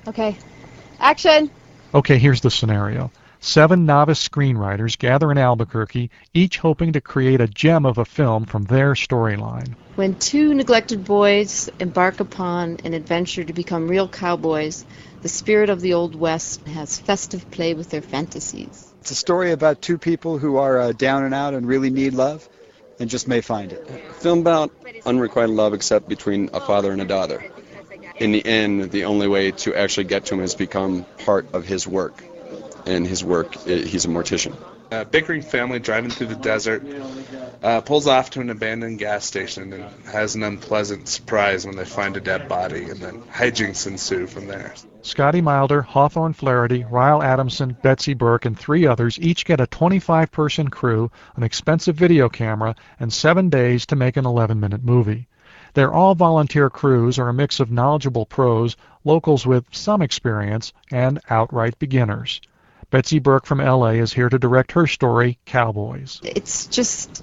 Okay. Action! Okay, here's the scenario. 7 novice screenwriters gather in Albuquerque, each hoping to create a gem of a film from their storyline. When 2 neglected boys embark upon an adventure to become real cowboys, the spirit of the Old West has festive play with their fantasies. It's a story about 2 people who are down and out and really need love and just may find it. A film about unrequited love except between a father and a daughter. In the end, the only way to actually get to him is become part of his work. And his work, he's a mortician. A bickering family driving through the desert pulls off to an abandoned gas station and has an unpleasant surprise when they find a dead body, and then hijinks ensue from there. Scotty Milder, Hawthorne Flaherty, Ryle Adamson, Betsy Burke, and 3 others each get a 25-person crew, an expensive video camera, and 7 days to make an 11-minute movie. They're all volunteer crews or a mix of knowledgeable pros, locals with some experience, and outright beginners. Betsy Burke from L.A. is here to direct her story, Cowboys. It's just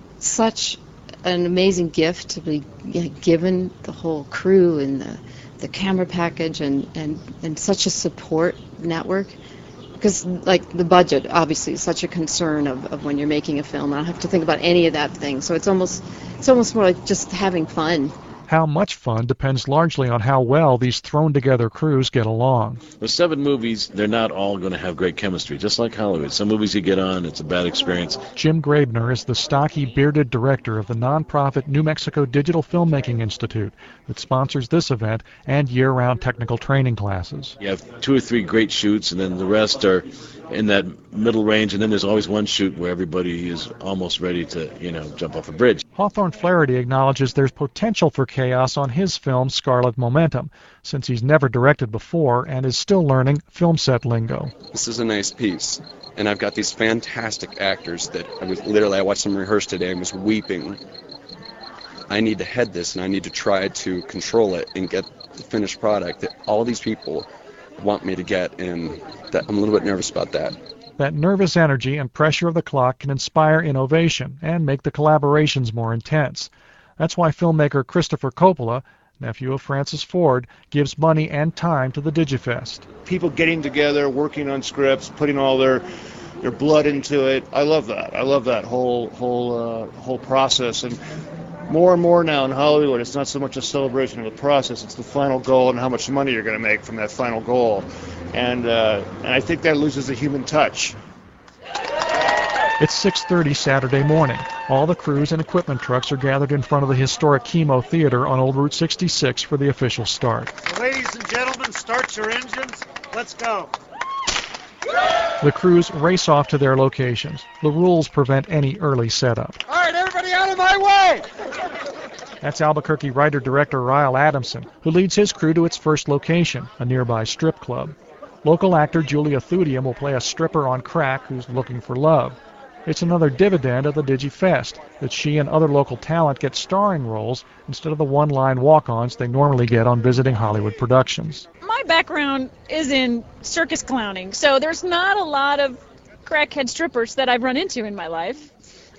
such an amazing gift to be given the whole crew and the camera package and such a support network. Because, like, the budget, obviously, is such a concern of when you're making a film. I don't have to think about any of that thing. So it's almost more like just having fun. How much fun depends largely on how well these thrown-together crews get along. With 7 movies, they're not all going to have great chemistry, just like Hollywood. Some movies you get on, it's a bad experience. Jim Graebner is the stocky, bearded director of the nonprofit New Mexico Digital Filmmaking Institute that sponsors this event and year-round technical training classes. You have 2 or 3 great shoots, and then the rest are in that middle range, and then there's always one shoot where everybody is almost ready to, jump off a bridge. Hawthorne Flaherty acknowledges there's potential for chaos on his film Scarlet Momentum, since he's never directed before and is still learning film set lingo. This is a nice piece, and I've got these fantastic actors that I watched them rehearse today and was weeping. I need to head this, and I need to try to control it and get the finished product that all these people want me to get, and I'm a little bit nervous about that. That nervous energy and pressure of the clock can inspire innovation and make the collaborations more intense. That's why filmmaker Christopher Coppola, nephew of Francis Ford, gives money and time to the Digifest. People getting together, working on scripts, putting all their blood into it. I love that. I love that whole process. And more now in Hollywood, it's not so much a celebration of the process, it's the final goal and how much money you're going to make from that final goal. And I think that loses the human touch. It's 6:30 Saturday morning. All the crews and equipment trucks are gathered in front of the historic Chemo Theater on Old Route 66 for the official start. Ladies and gentlemen, start your engines. Let's go. The crews race off to their locations. The rules prevent any early setup. All right, everybody out of my way! That's Albuquerque writer-director Ryle Adamson, who leads his crew to its first location, a nearby strip club. Local actor Julia Thudium will play a stripper on crack who's looking for love. It's another dividend of the DigiFest that she and other local talent get starring roles instead of the one-line walk-ons they normally get on visiting Hollywood productions. My background is in circus clowning, so there's not a lot of crackhead strippers that I've run into in my life.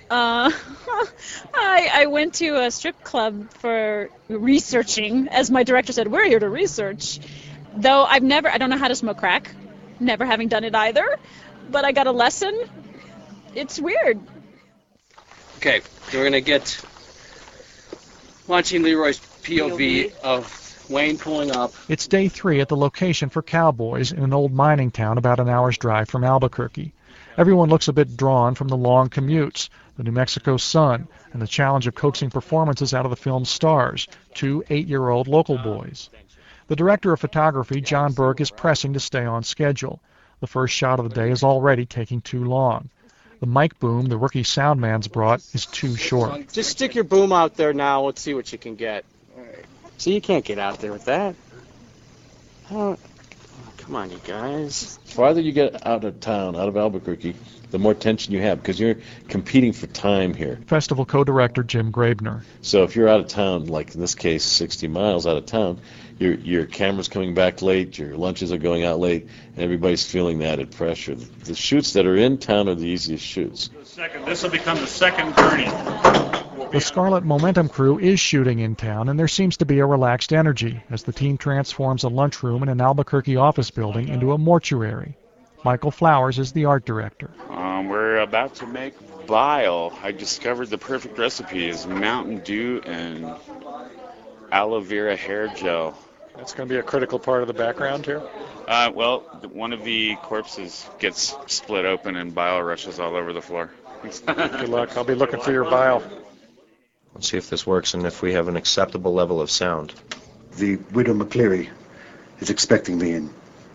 I went to a strip club for researching. As my director said, we're here to research. Though I don't know how to smoke crack, never having done it either, but I got a lesson. It's weird. Okay, we're going to get watching Leroy's POV of Wayne pulling up. It's day 3 at the location for Cowboys in an old mining town about an hour's drive from Albuquerque. Everyone looks a bit drawn from the long commutes, the New Mexico sun, and the challenge of coaxing performances out of the film's stars, 2 8-year-old local boys. The director of photography, John Burke, is pressing to stay on schedule. The first shot of the day is already taking too long. The mic boom the rookie sound man's brought is too short. Just stick your boom out there now. Let's see what you can get. All right. See, you can't get out there with that. Come on, you guys. The farther you get out of town, out of Albuquerque, the more tension you have because you're competing for time here. Festival co-director Jim Graebner. So if you're out of town, like in this case 60 miles out of town, your camera's coming back late, your lunches are going out late, and everybody's feeling the added pressure. The shoots that are in town are the easiest shoots. This will become the second gurney. The Scarlet Momentum crew is shooting in town, and there seems to be a relaxed energy as the team transforms a lunchroom in an Albuquerque office building into a mortuary. Michael Flowers is the art director. We're about to make bile. I discovered the perfect recipe is Mountain Dew and aloe vera hair gel. That's going to be a critical part of the background here? Well, one of the corpses gets split open and bile rushes all over the floor. Good luck. I'll be looking for your bile. Let's see if this works and if we have an acceptable level of sound. The widow McCleary is expecting me, and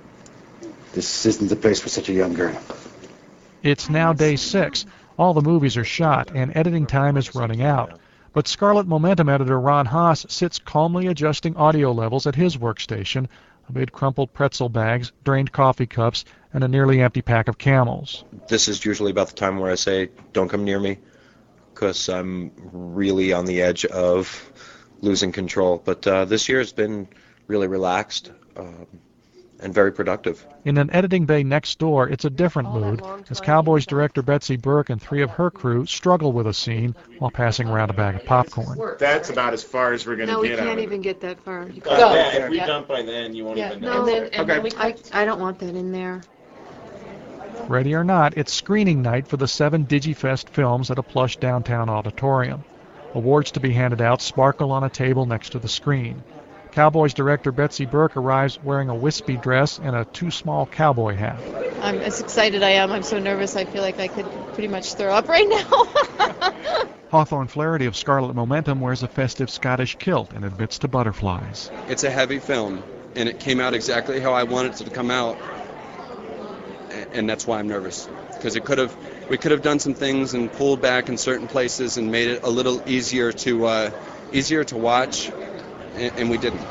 this isn't the place for such a young girl. It's now day 6. All the movies are shot, and editing time is running out. But Scarlet Momentum editor Ron Haas sits calmly adjusting audio levels at his workstation amid crumpled pretzel bags, drained coffee cups, and a nearly empty pack of Camels. This is usually about the time where I say, don't come near me, because I'm really on the edge of losing control. But this year has been really relaxed and very productive. In an editing bay next door, it's a different mood, as Cowboys director Betsy Burke and 3 of her crew struggle with a scene while passing around a bag of popcorn. That's about as far as we're going to get. No, we can't even get that far. If we dump by then, you won't even know. I don't want that in there. Ready or not, it's screening night for the 7 DigiFest films at a plush downtown auditorium. Awards to be handed out sparkle on a table next to the screen. Cowboys director Betsy Burke arrives wearing a wispy dress and a too small cowboy hat. I'm as excited I am. I'm so nervous I feel like I could pretty much throw up right now. Hawthorne Flaherty of Scarlet Momentum wears a festive Scottish kilt and admits to butterflies. It's a heavy film, and it came out exactly how I wanted it to come out, and that's why I'm nervous. Because we could have done some things and pulled back in certain places and made it a little easier to watch. And we didn't.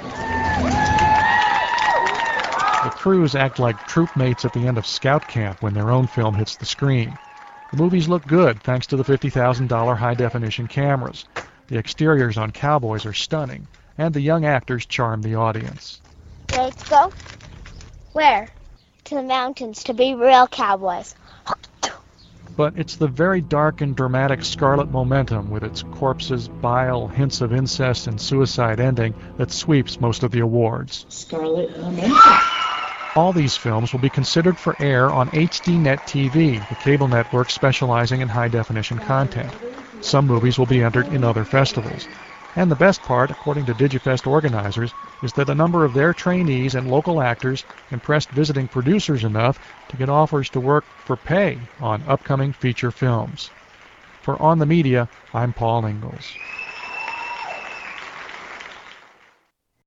The crews act like troop mates at the end of scout camp when their own film hits the screen. The movies look good thanks to the $50,000 high-definition cameras. The exteriors on Cowboys are stunning, and the young actors charm the audience. Let's go. Where? To the mountains to be real cowboys. But it's the very dark and dramatic Scarlet Momentum, with its corpses, bile, hints of incest, and suicide ending, that sweeps most of the awards. Scarlet Momentum. All these films will be considered for air on HDNet TV, the cable network specializing in high-definition content. Some movies will be entered in other festivals. And the best part, according to DigiFest organizers, is that a number of their trainees and local actors impressed visiting producers enough to get offers to work for pay on upcoming feature films. For On the Media, I'm Paul Ingalls.